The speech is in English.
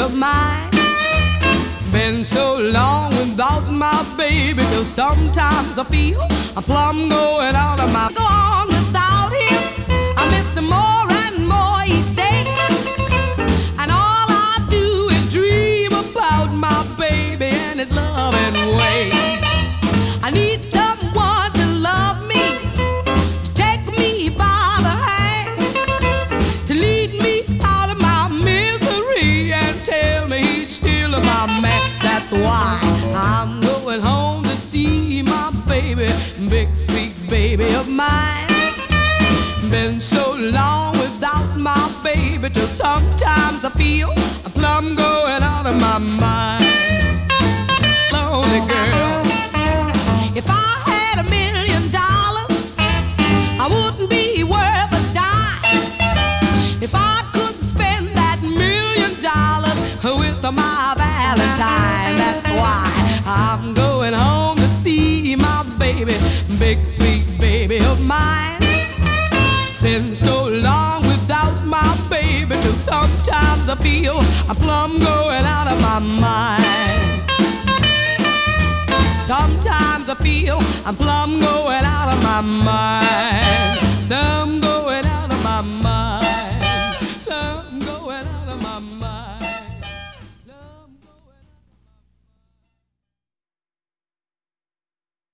of mine. Been so long without my baby till sometimes I feel I'm plumb going out of my. Go on without him, I miss him more and more each day. And all I do is dream about my baby and his loving way. I need someone to love me, to take me by the hand, to lead me out of my misery and tell me he's still my man. That's why I'm going home to see my baby, big sweet baby of mine. Been so long without my baby till sometimes I feel I'm plumb going out of my mind. Lonely girl. If I had $1 million, I wouldn't be worth a dime. If I couldn't spend that $1 million with my Valentine, that's why I'm going home to see my baby, big sweet baby of mine. Been so long without my baby till sometimes I feel I'm plumb going out of my mind. Sometimes I feel I'm plumb going out of my mind.